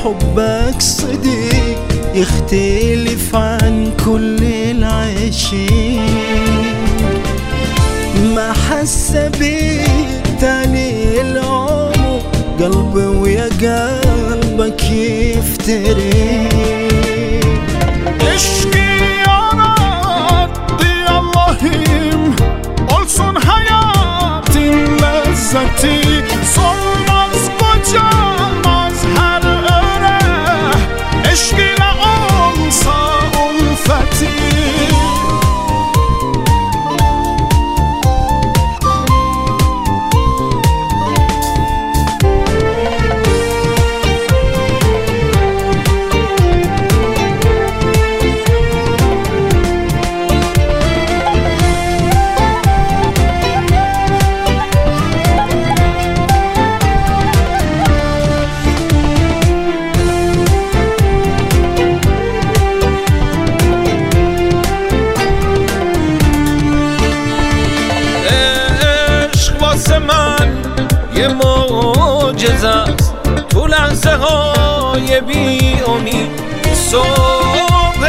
حبك صدق يختلف عن كل العاشقين. ما حس بيك تاني العمر قلبي ويا قلبك يفترق. عشقی yaratdı Allah'ım, olsun hayatın lezzeti. Solmaz kocamaz her öre, eşk ile olsa ulfeti. یه معجزه است تو لحظه های بی امید. صبح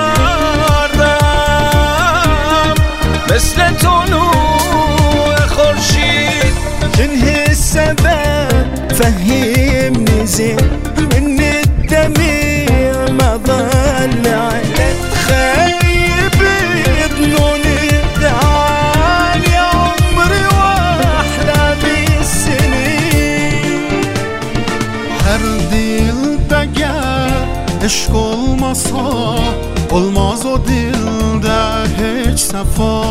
سردم مثل طلوع خورشید. تنهي السبب فهمني زين من الدميع ما ظل على تخيب بظنون الدعاني عمري واحلامي السنين. Her dilde gel eşk olmasa, olmaz o dilde hiç sefa.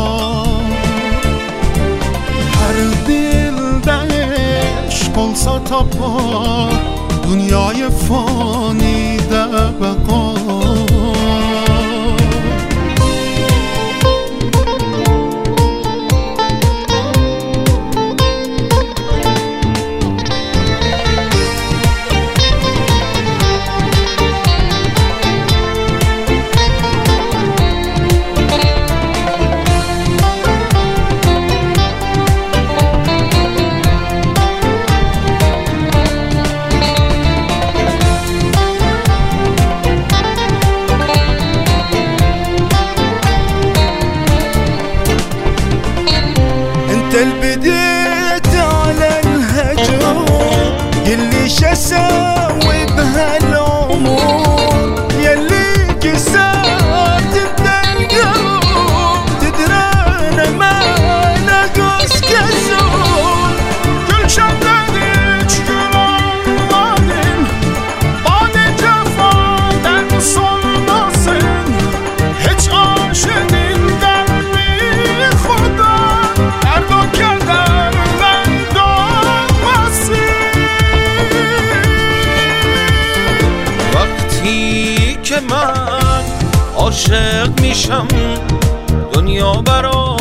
Her dilde eşk olsa tapar, dünyayı fanide beka. البديت على الهجوم يلي شساوي بهالعمر يلي كسرت انت القلب تدري انا ما ناقص كسور. Gülşenden hiç gül olmadın, bade cefadan solmasın. Hiç aşığın kalbi Xuda, derd o kederden doğmasın. وقتی که من عاشق میشم دنیا برام